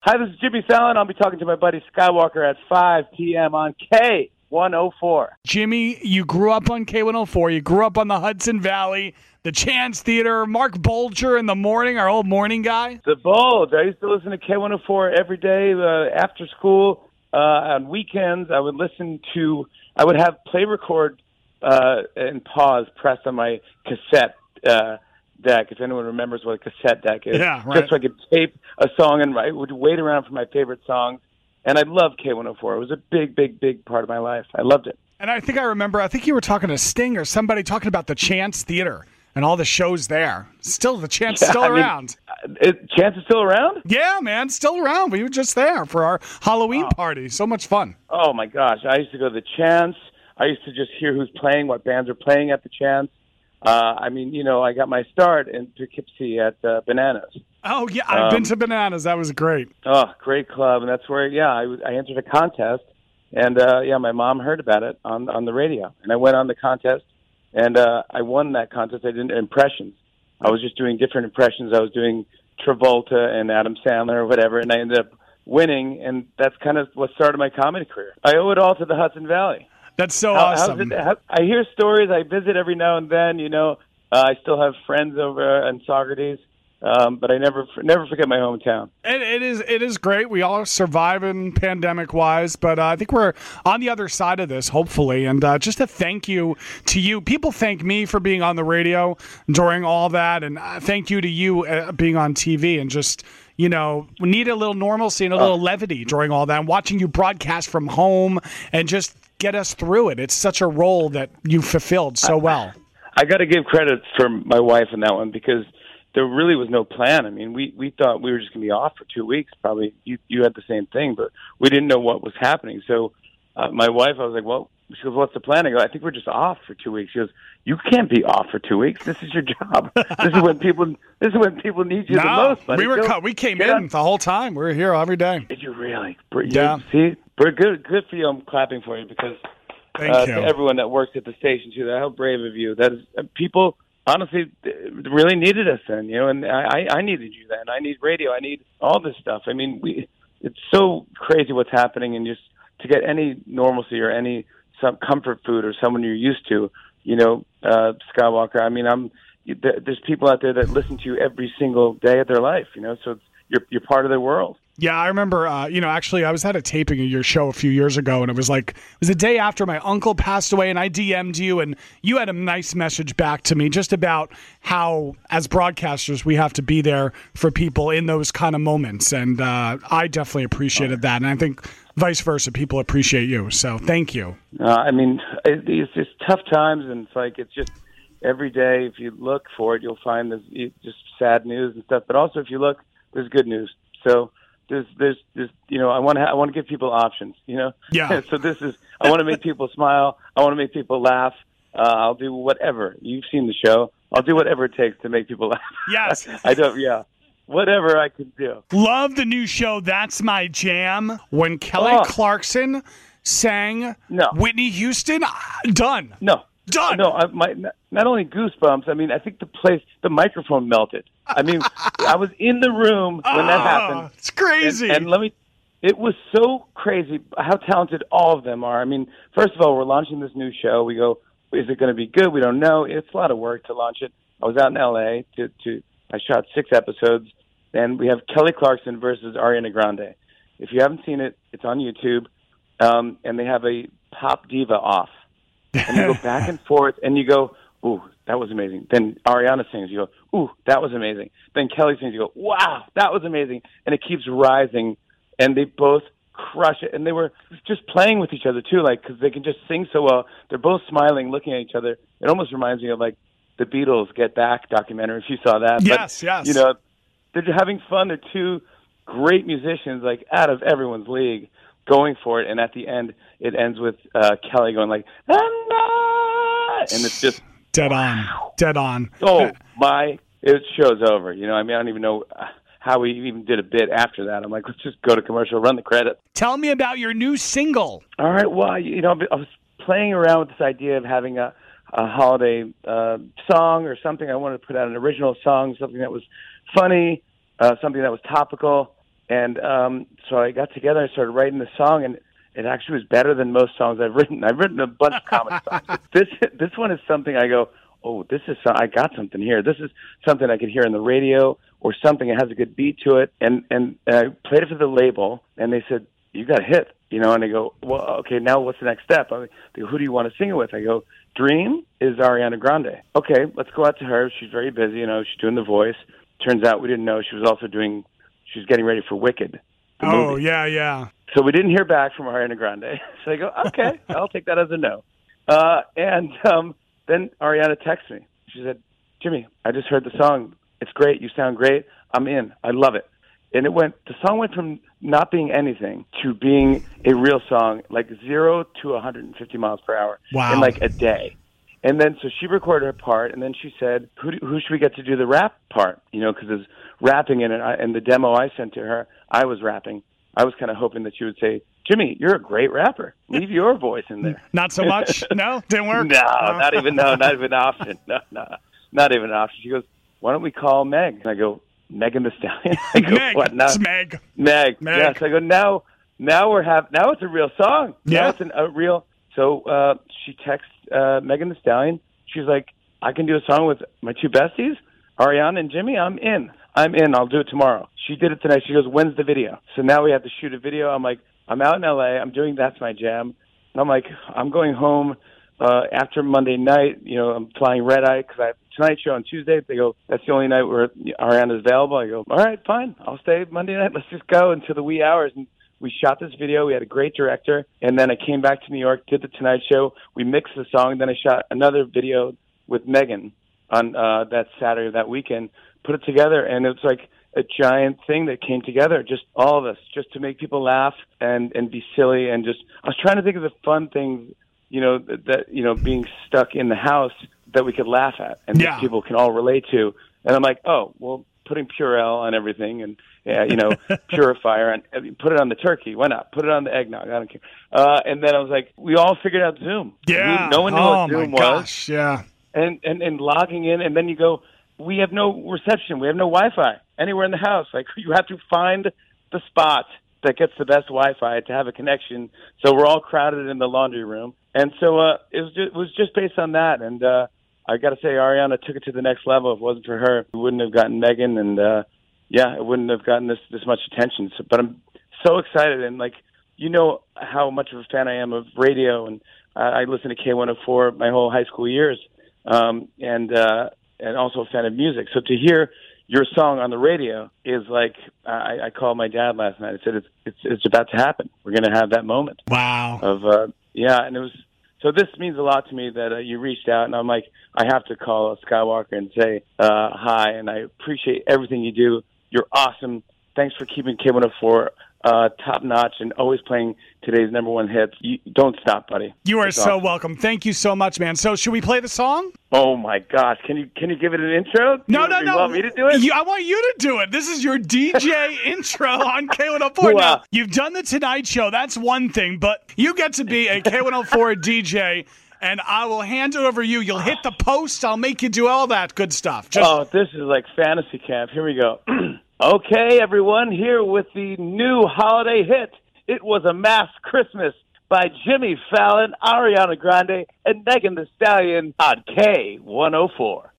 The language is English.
Hi, this is Jimmy Fallon. I'll be talking to my buddy Skywalker at 5 p.m. on K104. Jimmy, you grew up on K104. You grew up on the Hudson Valley, the Chance Theater. Mark Bolger in the morning, our old morning guy. The Bulge. I used to listen to K104 every day after school. On weekends, I would have play record and pause pressed on my cassette deck, if anyone remembers what a cassette deck is. Yeah, right. Just so I could tape a song, and I would wait around for my favorite songs. And I loved K104. It was a big, big, big part of my life. I loved it. And I think you were talking to Sting or somebody talking about the Chance Theater and all the shows there. Still, the Chance is still around. Chance is still around? Yeah, man, still around. We were just there for our Halloween party. So much fun. Oh, my gosh. I used to go to the Chance. I used to just hear who's playing, what bands are playing at the Chance. I got my start in Poughkeepsie at Bananas. Oh, yeah, I've been to Bananas. That was great. Oh, great club. And that's where, I entered a contest. And, my mom heard about it on the radio. And I went on the contest, and I won that contest. I did impressions. I was just doing different impressions. I was doing Travolta and Adam Sandler or whatever, and I ended up winning, and that's kind of what started my comedy career. I owe it all to the Hudson Valley. That's so awesome. I hear stories. I visit every now and then. I still have friends over in Saugerties, but I never forget my hometown. It is great. We all are surviving pandemic-wise, but I think we're on the other side of this, hopefully. And just a thank you to you. People thank me for being on the radio during all that, and thank you to you being on TV and just... we need a little normalcy and a little levity during all that. And watching you broadcast from home and just get us through it. It's such a role that you fulfilled so well. I got to give credit for my wife in that one because there really was no plan. I mean, we thought we were just going to be off for 2 weeks. Probably you had the same thing, but we didn't know what was happening. So my wife, I was like, well, she goes, what's the plan? I go, I think we're just off for 2 weeks. She goes, you can't be off for 2 weeks. This is your job. This is when people need you the most. Buddy. We came in the whole time. We were here every day. Did you really? Yeah. See, we're good for you. I'm clapping for you because Thank you. To everyone that works at the station too. How brave of you. That is people. Honestly, really needed us then. And I needed you then. I need radio. I need all this stuff. I mean, it's so crazy what's happening, and just to get any normalcy or some comfort food or someone you're used to, Skywalker. I mean, there's people out there that listen to you every single day of their life, so you're part of their world. Yeah, I remember, actually, I was at a taping of your show a few years ago, and it was the day after my uncle passed away, and I DM'd you, and you had a nice message back to me just about how, as broadcasters, we have to be there for people in those kind of moments, and I definitely appreciated that, and I think vice versa, people appreciate you, so thank you. I mean, it's just tough times, and it's just every day, if you look for it, you'll find this just sad news and stuff, but also if you look, there's good news, so... There's I want to give people options, Yeah. So I want to make people smile. I want to make people laugh. I'll do whatever. You've seen the show. I'll do whatever it takes to make people laugh. Yes. I don't. Yeah. Whatever I can do. Love the new show. That's My Jam. When Kelly Clarkson sang Whitney Houston, done. No. Done. No, not only goosebumps. I mean, I think the microphone melted. I mean, I was in the room when that happened. It's crazy. And it was so crazy how talented all of them are. I mean, first of all, we're launching this new show. We go, is it going to be good? We don't know. It's a lot of work to launch it. I was out in L.A. I shot 6 episodes, and we have Kelly Clarkson versus Ariana Grande. If you haven't seen it, it's on YouTube, and they have a pop diva off. And you go back and forth, and you go, ooh, that was amazing. Then Ariana sings, you go, ooh, that was amazing. Then Kelly sings, you go, wow, that was amazing. And it keeps rising, and they both crush it. And they were just playing with each other, too, because they can just sing so well. They're both smiling, looking at each other. It almost reminds me of, the Beatles Get Back documentary, if you saw that. Yes, but, yes. They're having fun. They're two great musicians, out of everyone's league, going for it, and at the end, it ends with Kelly going and it's just dead on. Oh it show's over. I don't even know how we even did a bit after that. I'm like, let's just go to commercial, run the credits. Tell me about your new single. All right, well, I was playing around with this idea of having a holiday song or something. I wanted to put out an original song, something that was funny, something that was topical. And so I got together, I started writing the song, and it actually was better than most songs I've written. I've written a bunch of comedy songs. This one is something I go, oh, I got something here. This is something I could hear on the radio or something that has a good beat to it. And I played it for the label, and they said, you got a hit, and I go, well, okay, now what's the next step? They go, who do you want to sing it with? I go, Dream is Ariana Grande. Okay, let's go out to her. She's very busy, she's doing The Voice. Turns out we didn't know she was getting ready for Wicked. Oh, movie. Yeah. So we didn't hear back from Ariana Grande. So I go, okay, I'll take that as a no. And then Ariana texts me. She said, Jimmy, I just heard the song. It's great. You sound great. I'm in. I love it. And the song went from not being anything to being a real song, like 0 to 150 miles per hour in like a day. And then so she recorded her part, and then she said, who should we get to do the rap part? Because there's rapping in it. And the demo I sent to her, I was rapping. I was kind of hoping that she would say, Jimmy, you're a great rapper. Leave your voice in there. Not so much? No? Didn't work? No, not even an option. No, not even an option. She goes, why don't we call Meg? And I go, Megan Thee Stallion? I go, Meg. What? No. It's Meg. Meg. Yes. I go, now it's a real song. Yeah. Now it's a real. So she texts Megan Thee Stallion. She's like, I can do a song with my two besties, Ariana and Jimmy. I'm in. I'll do it tomorrow. She did it tonight. She goes, when's the video? So now we have to shoot a video. I'm like, I'm out in L.A. I'm doing That's My Jam. And I'm like, I'm going home after Monday night. I'm flying red eye because I have Tonight Show on Tuesday. They go, that's the only night where Ariana's available. I go, all right, fine. I'll stay Monday night. Let's just go until the wee hours. And we shot this video. We had a great director. And then I came back to New York, did the Tonight Show. We mixed the song. Then I shot another video with Megan on that Saturday, that weekend, put it together. And it was like a giant thing that came together, just all of us, just to make people laugh and be silly. And just, I was trying to think of the fun things, that being stuck in the house that we could laugh at and that people can all relate to. And I'm like, oh, well, putting Purell on everything and, Purifier, and put it on the turkey. Why not? Put it on the eggnog. I don't care. And then I was like, we all figured out Zoom. Yeah. No one knew what Zoom was. Gosh, yeah. And logging in, and then you go, we have no reception. We have no Wi-Fi anywhere in the house. Like, you have to find the spot that gets the best Wi-Fi to have a connection. So we're all crowded in the laundry room. And so it was just based on that. And I got to say, Ariana took it to the next level. If it wasn't for her, we wouldn't have gotten Megan, and it wouldn't have gotten this much attention. So, but I'm so excited, and how much of a fan I am of radio, and I listened to K104 my whole high school years, and also a fan of music. So to hear your song on the radio is like, I called my dad last night. I said, it's about to happen. We're going to have that moment. Wow. And it was. So this means a lot to me that you reached out, and I'm like, I have to call Skywalker and say hi, and I appreciate everything you do. You're awesome. Thanks for keeping K104 top notch and always playing today's number one hits. You don't stop, buddy. You are so welcome. Thank you so much, man. So should we play the song? Oh my gosh. Can you give it an intro? No. You want me to do it? I want you to do it. This is your DJ intro on K104. Wow. Now, you've done the Tonight Show. That's one thing, but you get to be a K104 DJ, and I will hand it over to you. You'll hit the post. I'll make you do all that good stuff. This is like fantasy camp. Here we go. Okay, everyone, here with the new holiday hit. It Was a Masked Christmas by Jimmy Fallon, Ariana Grande, and Megan Thee Stallion on K104.